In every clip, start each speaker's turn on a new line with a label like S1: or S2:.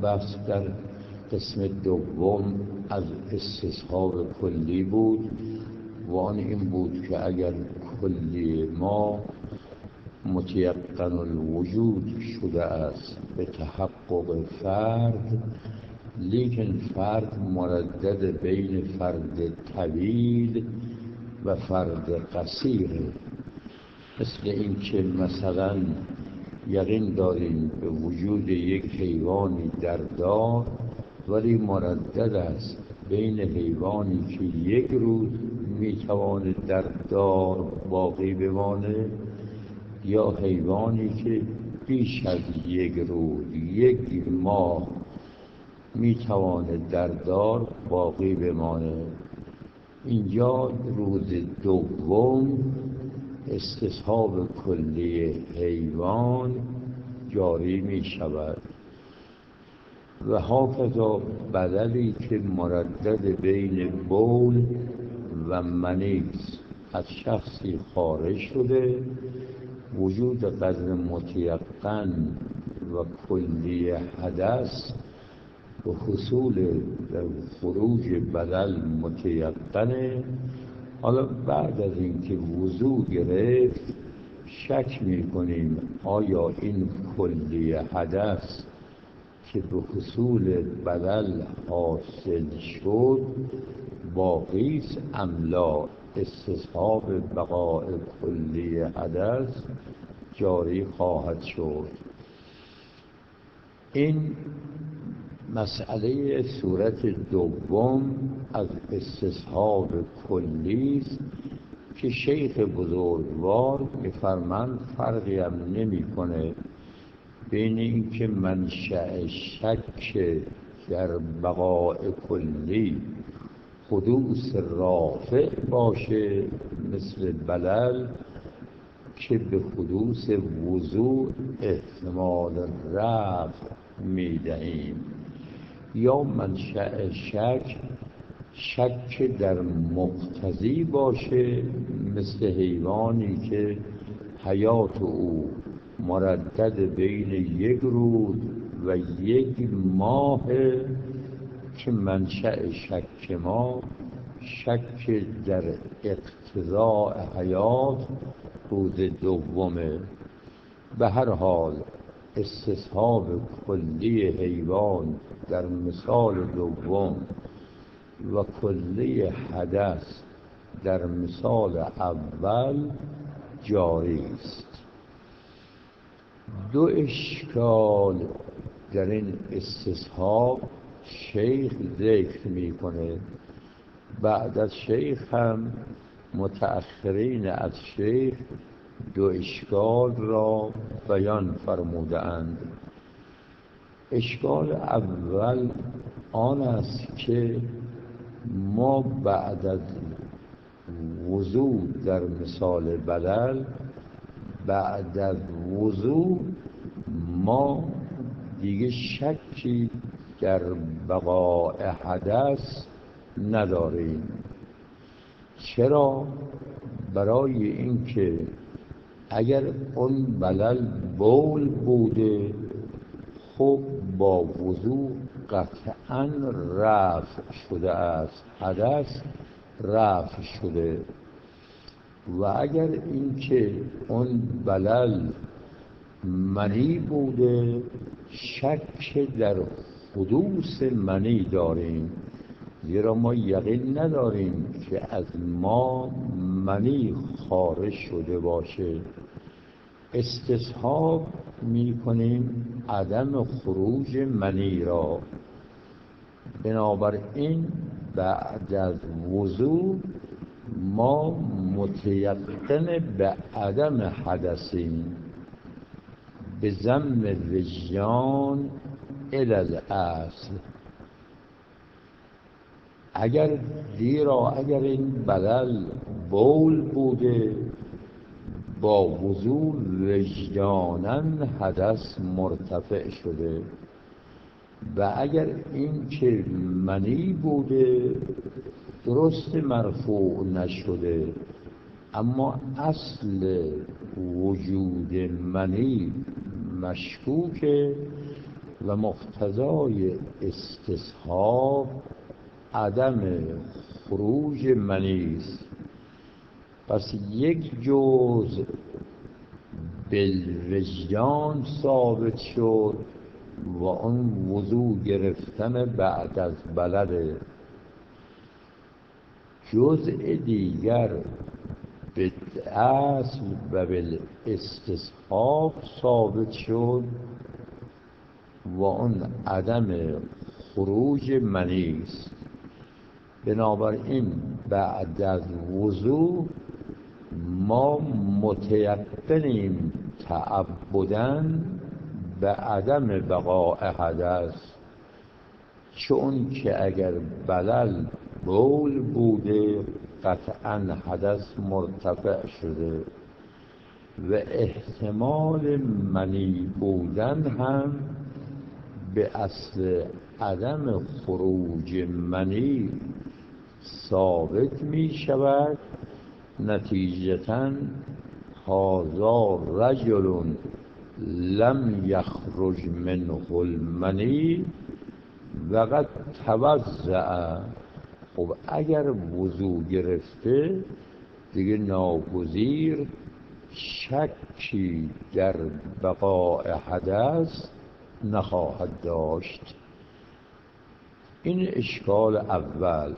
S1: بحث در قسم دوم از استصحاب کلی بود و آن این بود که اگر کلی ما متیقن الوجود شده است به تحقق فرد، لیکن فرد مردد بین فرد طویل و فرد قصیر، مثل این که مثلا یقین داریم به وجود یک حیوانی در دار، ولی مردد است بین حیوانی که یک روز میتواند در دار باقی بمانه یا حیوانی که بیش از یک روز، یک ماه میتواند در دار باقی بمانه. اینجا روز دوم استصحاب کلی حیوان جاری می شود و هاکذا بدلی که مردد بین بول و منی از شخصی خارج شده، وجود قدر متیقن و کلی حدث و حصول در خروج بدل متیقنه. حالا بعد از اینکه وضو گرفت شک میکنیم آیا این کلی حدث که به حصول بدل حاصل شد باقی است ام لا. استصحاب بقاء کلی حدث جاری خواهد شد. این مسئله صورت دوم از استصحاب کلی است که شیخ بزرگوار می‌فرماند فرقی هم نمی‌کنه بین اینکه منشأ شک در بقاء کلی حدوث رافع باشه مثل بلل که به حدوث وضوع احتمال رفع می‌دهیم، یا منشأ شک در مقتضی باشه مثل حیوانی که حیات او مردد بین یک روز و یک ماه، که منشأ شک ما شک در اقتضاء حیات روز دومه. به هر حال استصحاب کلی حیوان در مثال دوم و کلی حدث در مثال اول جاری است. دو اشکال در این استصحاب شیخ ذکر میکنه. بعد از شیخ هم متأخرین از شیخ دو اشکال را بیان فرموده اند. اشکال اول آن است که ما بعد از وضوع در مثال بلل، بعد از وضوع ما دیگه شکی در بقاء حدث نداریم. چرا؟ برای اینکه اگر اون بلل بول بوده خب با وضوع قطعاً رفع شده است، حدث رفع شده. و اگر اینکه اون بلل منی بوده شک در حدوث منی داریم، زیرا ما یقین نداریم که از ما منی خارج شده باشه. استصحاب می کنیم عدم خروج منی را. بنابراین بعد از وضوع ما متیقن به عدم حدثیم به ضم وجدان الی الاصل. اگر این بلل بول بوده با وضوع وجداناً حدث مرتفع شده، و اگر این که منی بوده درست مرفوع نشده اما اصل وجود منی مشکوکه، و مقتضای استصحاب عدم خروج منی است. پس یک جزء بالوجدان ثابت شد و اون وضو گرفتن بعد از بلده. جزء دیگر بالاصل و بالاستصحاب ثابت شد و اون عدم خروج منی است. بنابراین بعد از وضو ما متیقنیم تعبداً به عدم بقاء حدث، چون که اگر بلل بول بوده قطعاً حدث مرتفع شده و احتمال منی بودن هم به اصل عدم خروج منی ثابت می شود. نتیجتاً هذا رجل لم یخرج منه المنی و قد توضأ. خب اگر وضو گرفته دیگه ناگزیر شکی در بقاء حدث نخواهد داشت. این اشکال اول.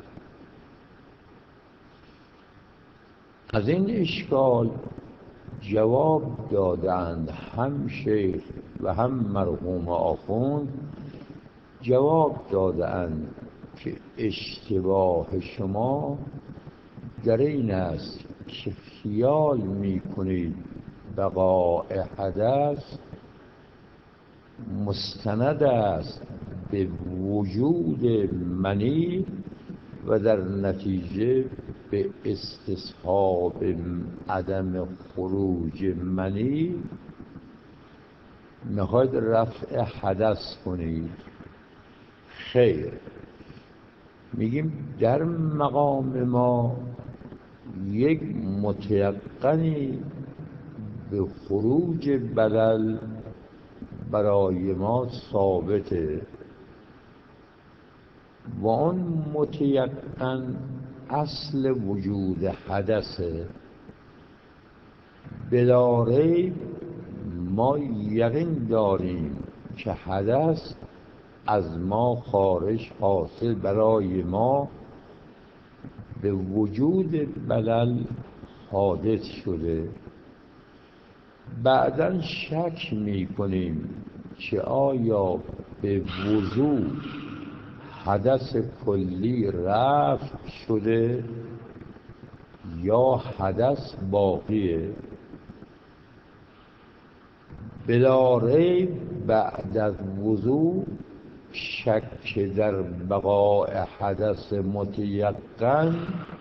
S1: از این اشکال جواب دادند هم شیخ و هم مرحوم آخوند. جواب دادند که اشتباه شما در این است که خیال می کنید بقاء حدث مستند است به وجود منی و در نتیجه به استصحاب عدم خروج منی میخواید رفع حدث کنید. خیر، میگیم در مقام ما یک متیقنی به خروج بلل برای ما ثابته و آن متیقن اصل وجود حدثه. بلا ریب ما یقین داریم که حدث از ما خارج حاصل برای ما به وجود بلل حادث شده. بعداً شک می کنیم که آیا به وضو حدث کلی رفع شده یا حدث باقیه. بلا ریب بعد از وضو شک در بقاء حدث متیقن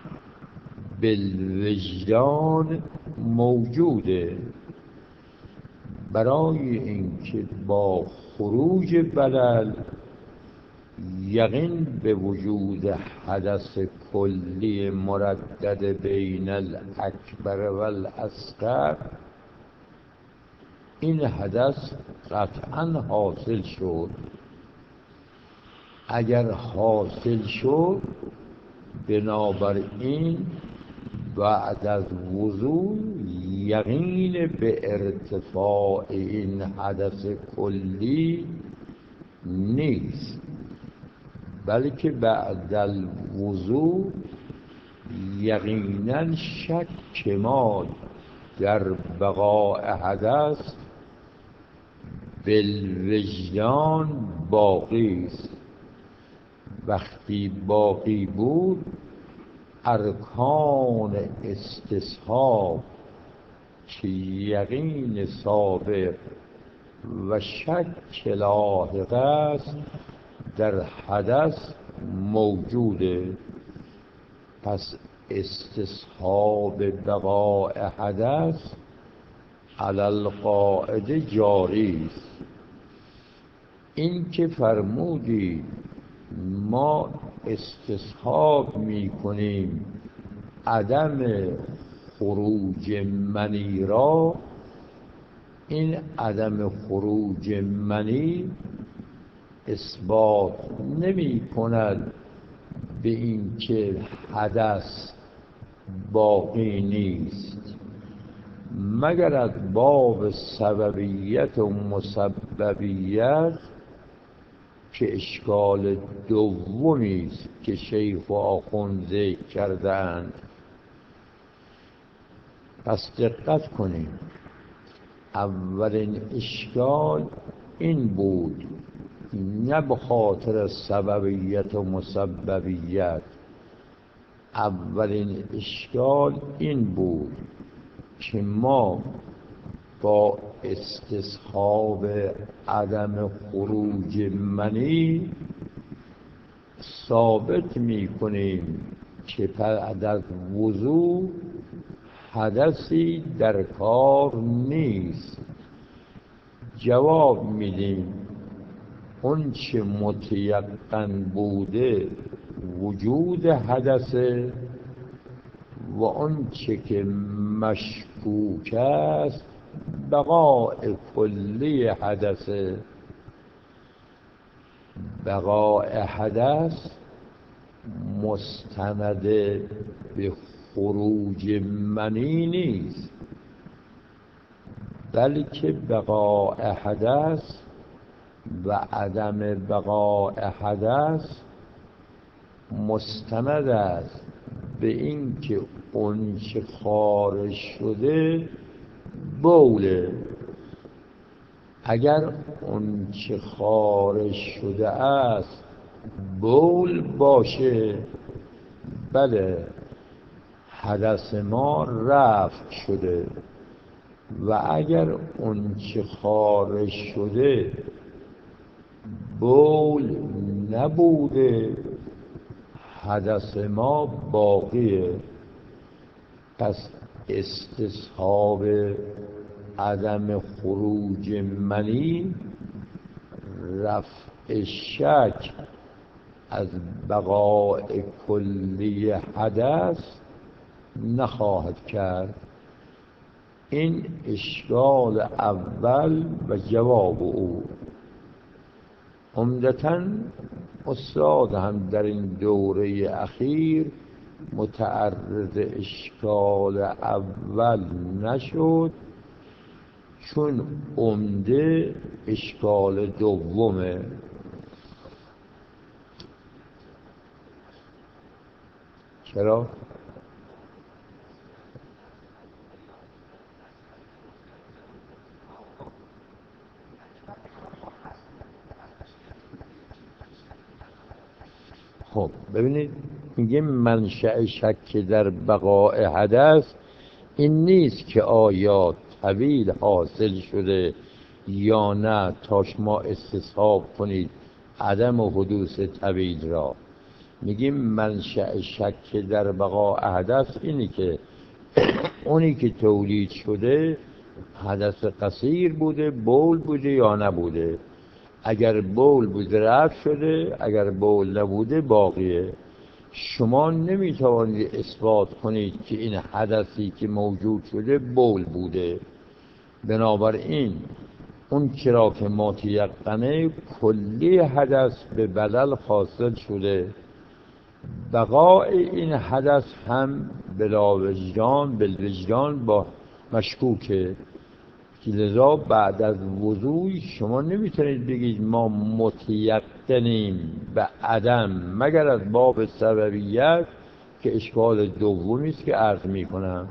S1: بالوجدان موجوده. برای اینکه با خروج بلل یقین به وجود حدث کلی مردد بین الاکبر و الاصغر، این حدث قطعاً حاصل شد. اگر حاصل شد بنابراین بعد از وضو یقین به ارتفاع این حدث کلی نیست، بلکه بعد الوضو یقیناً شک ما در بقاء حدث بالوجدان باقی است. وقتی باقی بود ارکان استصحاب که یقین سابق و شک لاحق است در حدث موجوده. پس استصحاب بقاء حدث علی القاعده جاری است. این که فرمودید ما استصحاب می کنیم عدم خروج منی را، این عدم خروج منی اثبات نمی کند به این که حدث باقی نیست، مگر از باب سببیت و مسببیت که اشکال دومی است که شیخ و آخوند ذکر کردند. پس دقت کنیم، اولین اشکال این بود، نه به خاطر سببیت و مسببیت، اولین اشکال این بود که ما با استصحاب عدم خروج منی ثابت می کنیم که بعد از وضوء حدثی در کار نیست. جواب میدیم اون چه متیقن بوده وجود حدثه و اون چه که مشکوک است بقاء کلی حدثه. بقاء حدث مستند به خروج منی نیست، بلکه بقاء حدث و عدم بقاء حدث مستند است به این که اون چه خارج شده بوله. اگر اون چه خارج شده است بول باشه، بله حدث ما رفع شده، و اگر اون چه خارج شده بول نبوده حدث ما باقیه. پس استصحاب عدم خروج منی رفع شک از بقاء کلی حدث نخواهد کرد. این اشکال اول و جواب او. عمدتاً استاد هم در این دوره اخیر متعرض اشکال اول نشد، چون عمده اشکال دومه. چرا؟ خب ببینید، میگه منشأ شک در بقاء حدث این نیست که آیا طویل حاصل شده یا نه تا شما استصحاب کنید عدم حدوث طویل را. میگیم منشأ شک در بقاء حدث اینی که اونی که تولید شده حدث قصیر بوده، بول بوده یا نبوده. اگر بول بوده رفع شده، اگر بول نبوده باقیه. شما نمیتوانید اثبات کنید که این حدثی که موجود شده بول بوده. بنابراین اون چرا که متیقنه کلی حدث به بلل حاصل شده، بقاء این حدث هم بلا وجدان بالوجدان با مشکوکه. لذا بعد از وضوع شما نمیتونید بگید ما متیقنیم به عدم، مگر از باب سببیت که اشکال دومی است که عرض میکنم.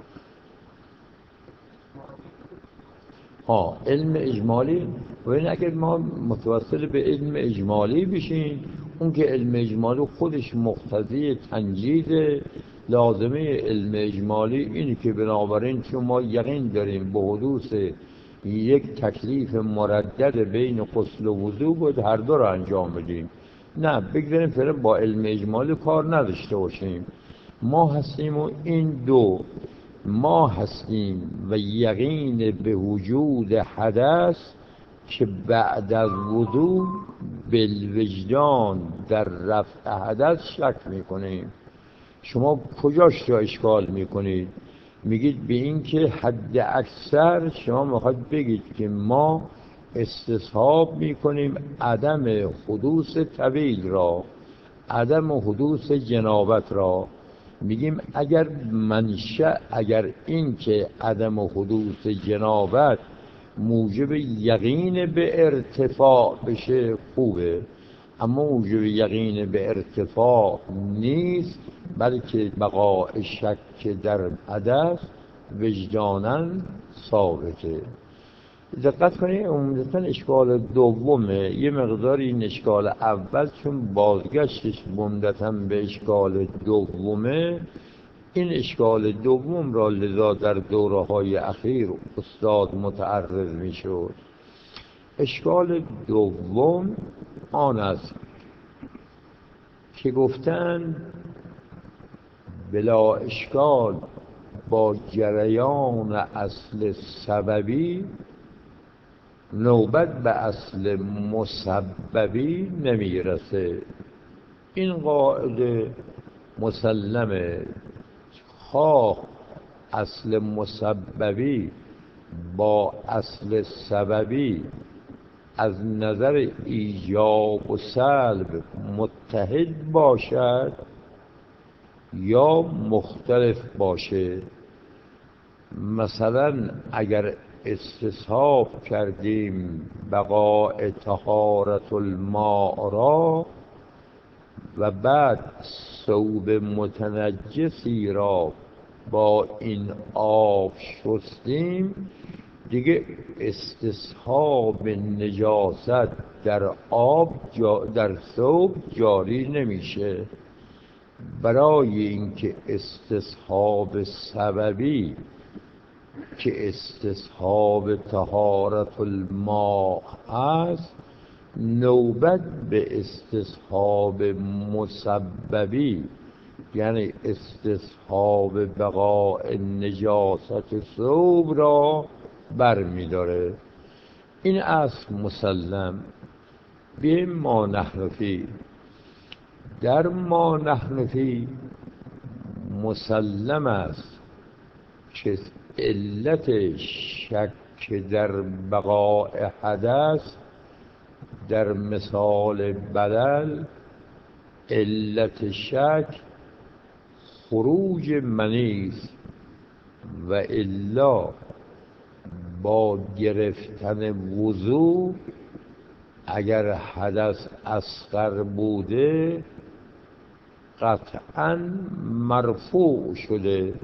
S1: علم اجمالی، و این اگر ما متوسل به علم اجمالی بشیم، اون که علم اجمالی خودش مقتضی تنجیز، لازمه علم اجمالی اینه که بنابراین چون ما یقین داریم به حدوث یک تکلیف مردد بین غسل و وضو بود هر دو رو انجام بدیم، نه بگذاریم فعلا با علم اجمالی کار نداشته باشیم. ما هستیم و این دو، ما هستیم و یقین به وجود حدث که بعد از وضوع بالوجدان در رفع حدث شک میکنیم. شما کجاش را اشکال میکنید؟ میگید به این که حد اکثر شما میخواید بگید که ما استصحاب میکنیم عدم حدوث طویل را، عدم حدوث جنابت را. میگیم اگر منشأ، اگر این که عدم حدوث جنابت موجب یقین به ارتفاع بشه خوبه، اما موجب یقین به ارتفاع نیست، بلکه بقاء شک در حدث وجداناً ثابته. دقت کنید عمدتاً اشکال دومه، یه مقدار این اشکال اول چون بازگشتش عمدتاً به اشکال دومه، این اشکال دوم را لذا در دوره‌های اخیر استاد متعرض می‌شد. اشکال دوم آن است که گفتن بلا اشکال با جریان اصل سببی نوبت به اصل مسببی نمیرسه. این قاعده مسلمه، خواه اصل مسببی با اصل سببی از نظر ایجاب و سلب متحد باشد یا مختلف باشه. مثلا اگر استصحاب کردیم بقاء طهارت الماء را و بعد ثوب متنجسی را با این آب شستیم، دیگه استصحاب نجاست در آب در ثوب جاری نمیشه. برای اینکه استصحاب سببی که استصحاب طهارت الماء است نوبت به استصحاب مسببی یعنی استصحاب بقاء نجاست ثوب را برمی‌داره. این اصل مسلم. بیایم ما نحن فی. در ما نحن فی مسلم است که علت شک در بقاء حدث در مثال بدل، علت شک خروج منی است و الا با گرفتن وضو اگر حدث اصغر بوده قطعاً مرفوع شده.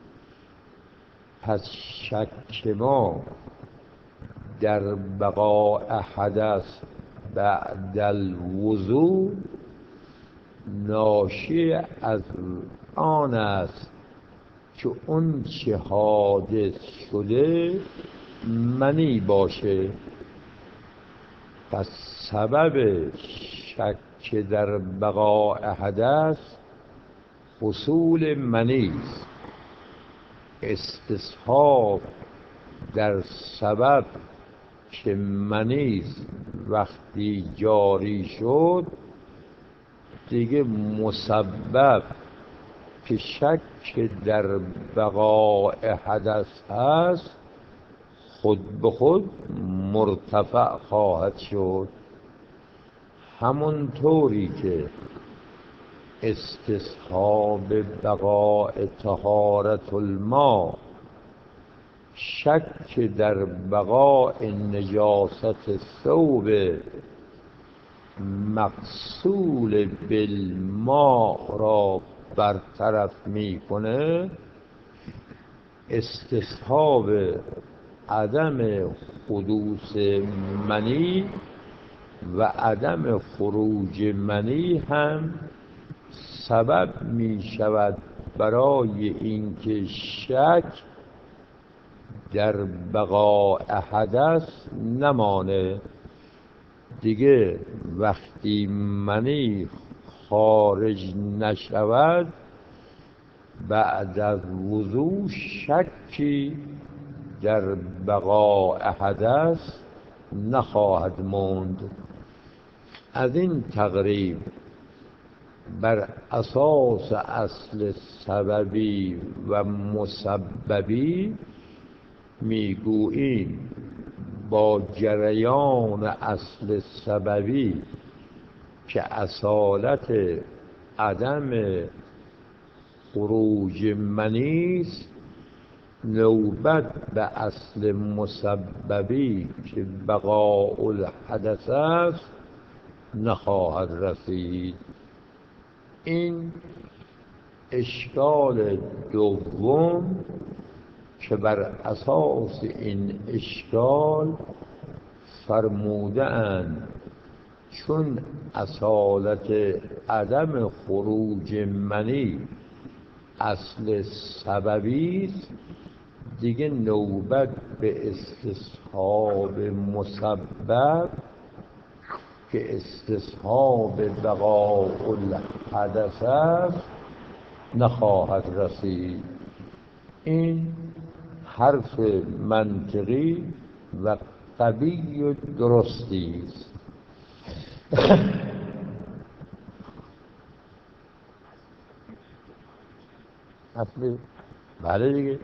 S1: پس شک ما در بقاء حدث بعد الوضو ناشی از آن است که اون چه حادث شده منی باشه. پس سبب شک در بقاء حدث حصول منی است. استصحاب در سبب که منی است وقتی جاری شد دیگه مسبب که شک در بقاء حدث هست خود به خود مرتفع خواهد شد. همونطوری که استصحاب بقاء طهارت الماء شک در بقاء نجاست ثوب مغسول بالماء را برطرف میکنه، استصحاب عدم حدوث منی و عدم خروج منی هم سبب می شود برای اینکه شک در بقاء حدث نمانه. دیگه وقتی منی خارج نشود بعد از وضو شکی در بقاء حدث نخواهد ماند. از این تقریب بر اساس اصل سببی و مسببی میگوییم با جریان اصل سببی که اصالت عدم خروج منیست، نوبت به اصل مسببی که بقاء الحدث است نخواهد رسید. این اشکال دوم که بر اساس این اشکال فرموده اند چون اصالت عدم خروج منی اصل سببی است، دیگه نوبت به استصحاب مسبب که استصحاب بقاء الحدث است نخواهد رسید. این حرف منطقی و قوی و درستی است. اصلی بله دیگه.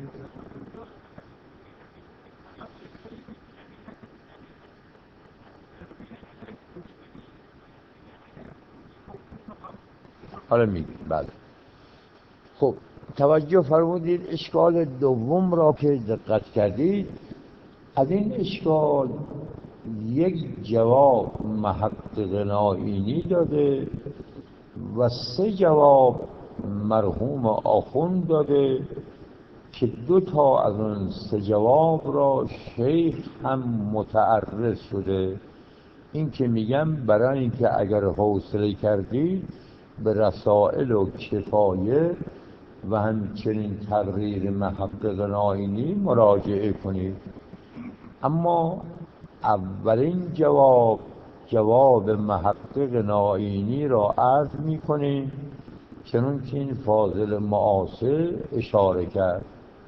S1: حالا میگیم بله. خب توجه فرمودید اشکال دوم را که دقت کردید، از این اشکال یک جواب محقق نائینی داده و 3 جواب مرحوم آخوند داده که 2 تا از اون 3 جواب را شیخ هم متعرض شده. این که میگم برای اینکه اگر حوصله کردید به رسائل و کفایه و همچنین تقریر محقق نائینی مراجعه کنید. اما اولین جواب محقق نائینی را عرض میکنیم چنون که این فاضل معاصر اشاره کرد.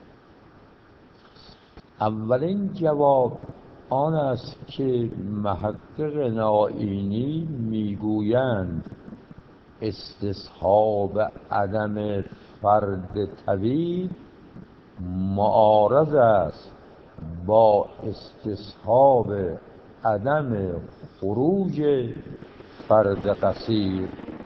S1: اولین جواب آن است که محقق نائینی میگویند استصحاب عدم فرد طویل معارض است با استصحاب عدم خروج فرد قصیر.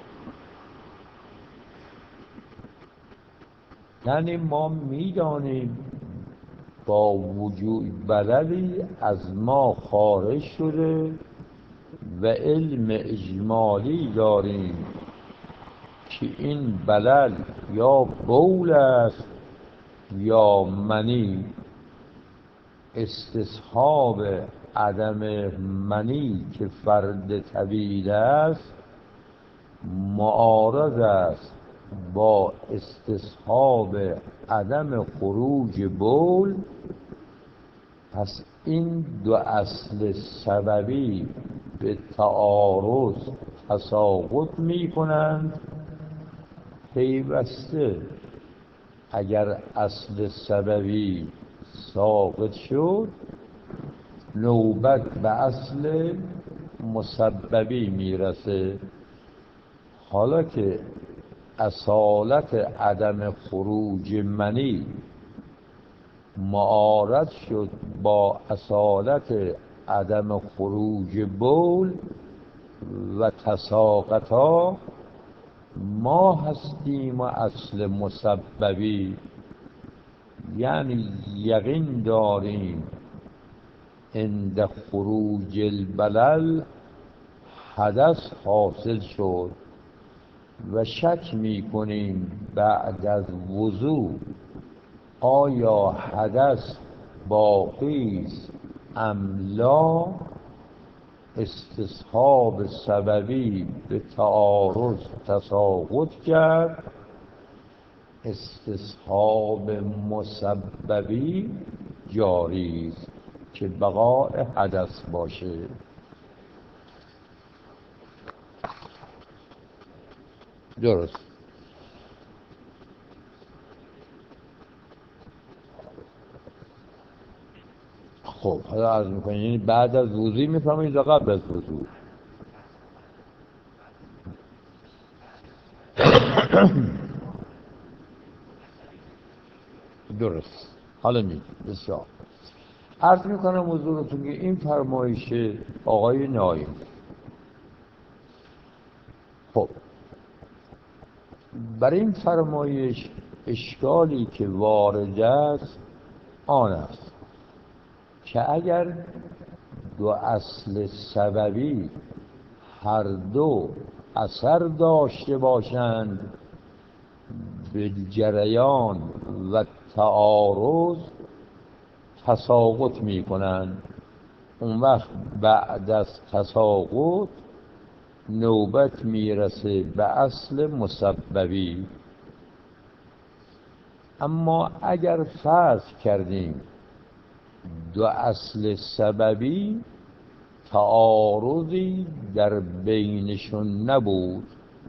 S1: یعنی ما میدانیم با وجود بلدی از ما خارج شده و علم اجمالی داریم که این بلل یا بول است یا منی. استصحاب عدم منی که فرد طویل است معارض است با استصحاب عدم خروج بول. پس این 2 اصل سببی به تعارض تساقط می کنند. پیوسته اگر اصل سببی ساقط شد نوبت به اصل مسببی میرسه. حالا که اصالت عدم خروج منی معارض شد با اصالت عدم خروج بول و تساقطا، ما هستیم و اصل مسببی. یعنی یقین داریم عند خروج البلل حدث حاصل شد و شک می کنیم بعد از وضوء آیا حدث باقی است ام لا. استصحاب سببی به تعارض تساقط کرد، استصحاب مسببی جاری است که بقاء حدث باشه. درست. خب حالا عرض میکنید یعنی بعد از وضوء میفهمید یا قبل از وضوء؟ درست. حالا بسیار عرض میکنم حضورتون که این فرمایش آقای نایم، خب برای این فرمایش اشکالی که وارد است آن است که اگر دو اصل سببی هر دو اثر داشته باشند به جریان و تعارض تساقط می کنند، اون وقت بعد از تساقط نوبت میرسه به اصل مسببی. اما اگر فرض کردیم دو اصل سببی تعارضی در بینشون نبود،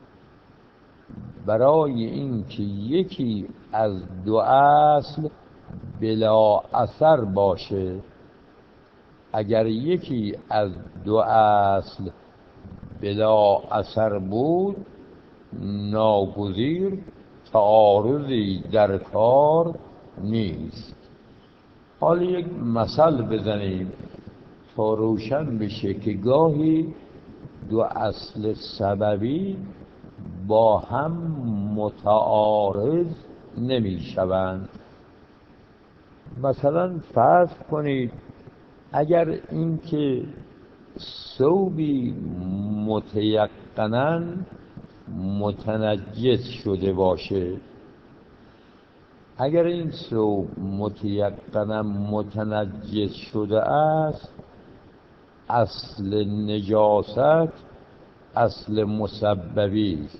S1: برای اینکه یکی از دو اصل بلا اثر باشه، اگر یکی از دو اصل بلا اثر بود ناگزیر تعارضی در کار نیست. حالا یک مثل بزنیم تا روشن بشه که گاهی دو اصل سببی با هم متعارض نمی شوند. مثلا فرض کنید اگر اینکه ثوبی متیقناً متنجس شده باشه، اگر این ثوب متیقناً متنجس شده است، اصل نجاست اصل مسببی است،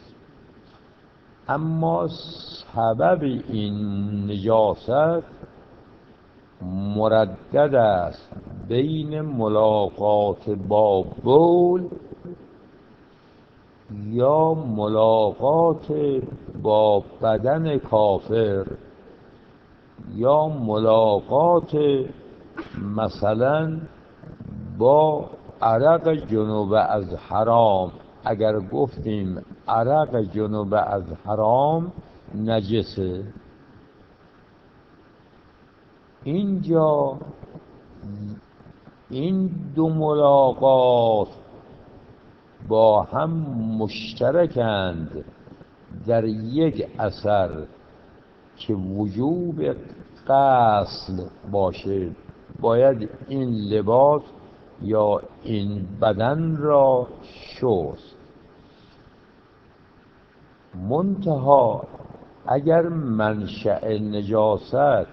S1: اما سبب این نجاست مردد است بین ملاقات با بول یا ملاقات با بدن کافر یا ملاقات مثلا با عرق جنوب از حرام. اگر گفتیم عرق جنوب از حرام نجسه، اینجا این دو ملاقات با هم مشترکند در یک اثر که وجوب غسل باشه، باید این لباس یا این بدن را شست. منتها اگر منشأ نجاست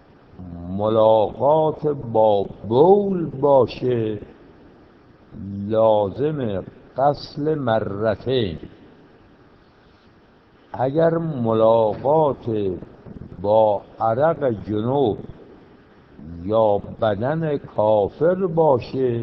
S1: ملاقات با بول باشه لازم غسل مرتين. اگر ملاقات با عرق جنوب یا بدن کافر باشه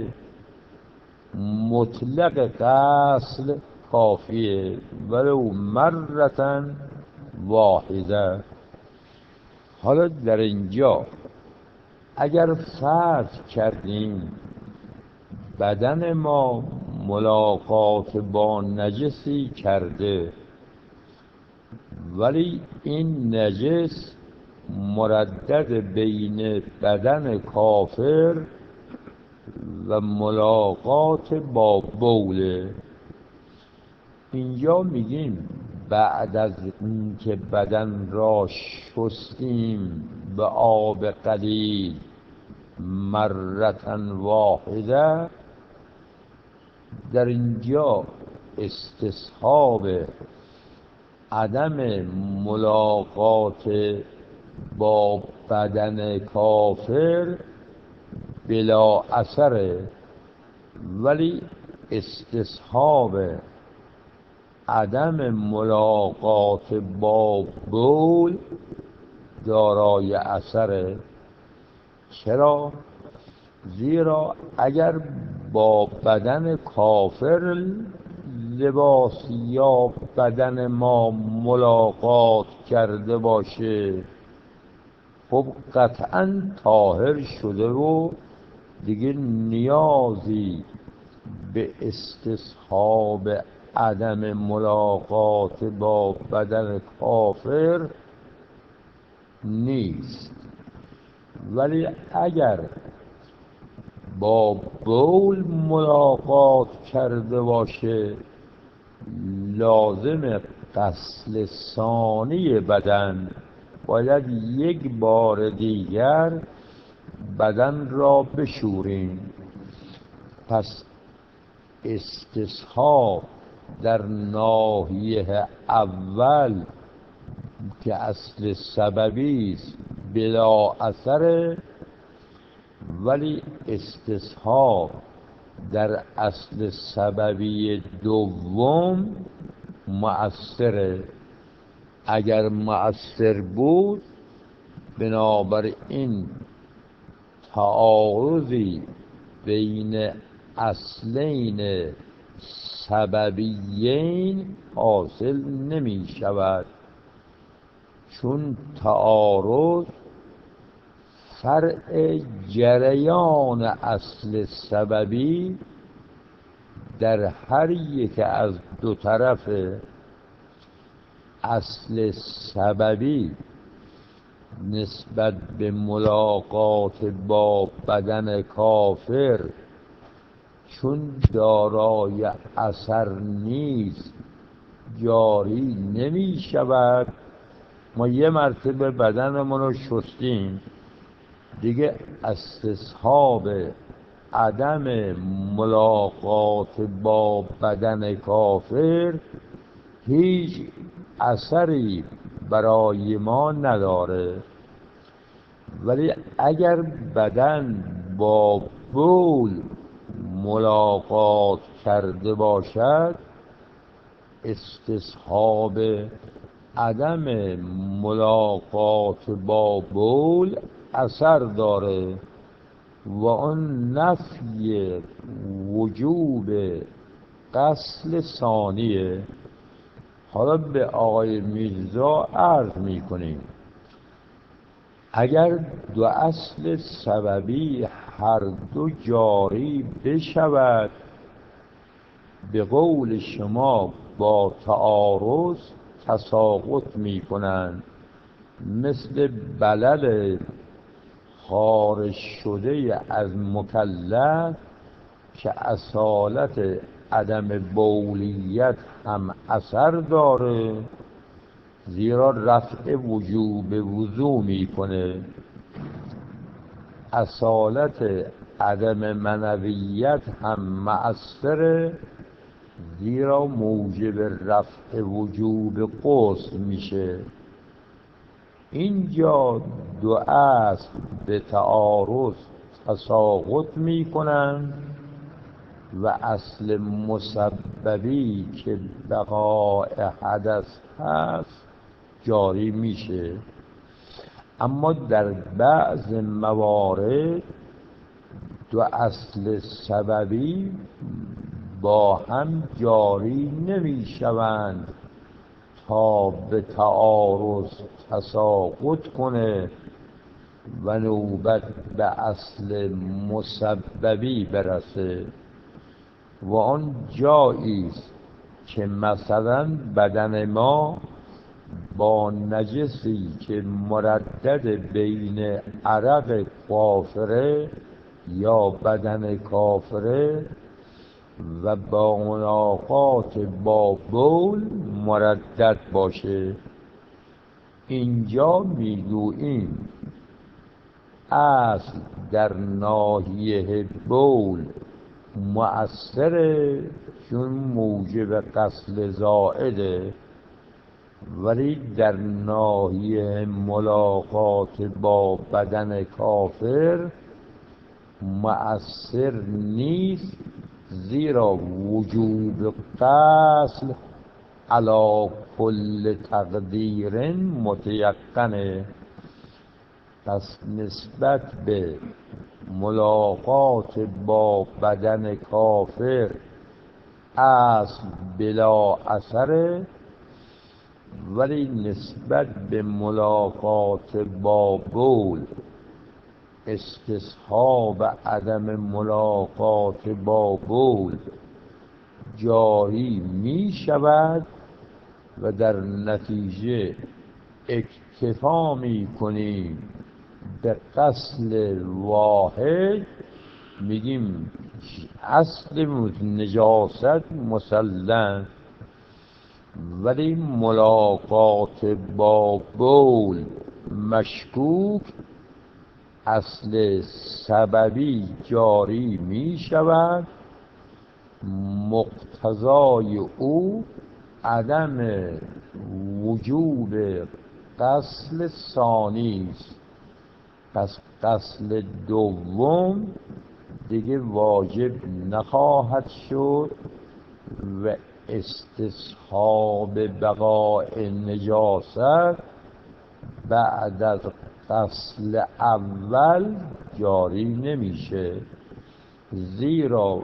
S1: مطلق غسل کافیه ولو مرة واحده. حالا در اینجا اگر فرض کردیم بدن ما ملاقات با نجسی کرده ولی این نجس مردد بین بدن کافر و ملاقات با بوله، اینجا میگیم بعد از اینکه بدن را شستیم به آب قلیل مرة واحده، در اینجا استصحاب عدم ملاقات با بدن کافر بلا اثره، ولی استصحاب عدم ملاقات با بول دارای اثره. چرا؟ زیرا اگر با بدن کافر لباس یا بدن ما ملاقات کرده باشه خب قطعا طاهر شده و دیگه نیازی به استصحاب عدم ملاقات با بدن کافر نیست. ولی اگر با بول ملاقات کرده باشه، لازم غسل ثانی بدن، باید یک بار دیگر بدن را بشوریم. پس استصحاب در ناحیه اول که اصل سببی است بلا اثره، ولی استصحاب در اصل سببی دوم مؤثره. اگر مؤثر بود، بنابراین تعارضی بین اصلین سببیین حاصل نمی شود، چون تعارض فرع جریان اصل سببی در هر یک از دو طرف اصل سببی نسبت به ملاقات با بدن کافر چون دارای اثر نیست جاری نمی شود. ما یه مرتبه بدنمون رو شستیم، دیگه استصحاب عدم ملاقات با بدن کافر هیچ اثری برای ما نداره. ولی اگر بدن با بول ملاقات کرده باشد، استصحاب عدم ملاقات با بول اثر داره و آن نفی وجوب غسل ثانیه. حالا به آقای میرزا عرض میکنیم اگر دو اصل سببی هر دو جاری بشود، به قول شما با تعارض تساقط میکنند، مثل بلل خارج شده از مکلف که اصالت عدم بولیت هم اثر داره، زیرا رفع وجوب وضو میکنه. اصالت عدم منویت هم مؤثره، زیرا موجب رفع وجوب غسل میشه. اینجا دو اصل به تعارض تساقط میکنن و اصل مسببی که بقاء حدث هست جاری میشه. اما در بعض موارد دو اصل سببی با هم جاری نمیشوند تا به تعارض تساقط کنه و نوبت به اصل مسببی برسه. و آن جایی است که مثلا بدن ما با نجسی که مردد بین عرق کافره یا بدن کافره و با ملاقات با بول مردد باشه. اینجا میگوییم اصل در ناحیه بول مؤثره، چون موجب غسل زائده، ولی در ناحیه ملاقات با بدن کافر مؤثر نیست، زیرا وجوب غسل علی کل تقدیر متیقنه. پس نسبت به ملاقات با بدن کافر اصل بلا اثره، ولی نسبت به ملاقات با بول استصحاب عدم ملاقات با بول جاری می شود و در نتیجه اکتفا می کنیم به غسل واحد میگیم اصل نجاست مسلم، ولی ملاقات با بول مشکوک اصل سببی جاری می شود. مقتضای او عدم وجوب غسل ثانی است. پس غسل دوم دیگه واجب نخواهد شد و استصحاب بقاء نجاست بعد از غسل اول جاری نمیشه، زیرا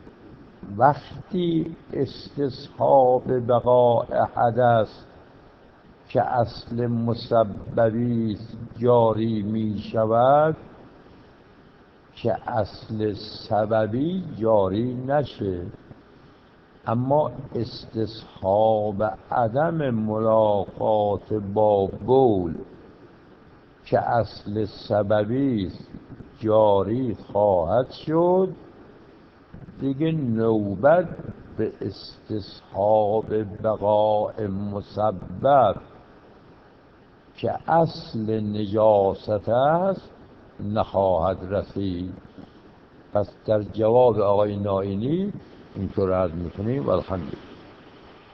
S1: وقتی استصحاب بقاء حدث که اصل مسببی جاری می شود که اصل سببی جاری نشه. اما استصحاب عدم ملاقات با بول که اصل سببی جاری خواهد شد، دیگه نوبت به استصحاب بقاء مسبب که اصل نجاست است نخواهد رسید. پس در جواب آقای نائینی اینطور عرض میکنیم. الحمدلله.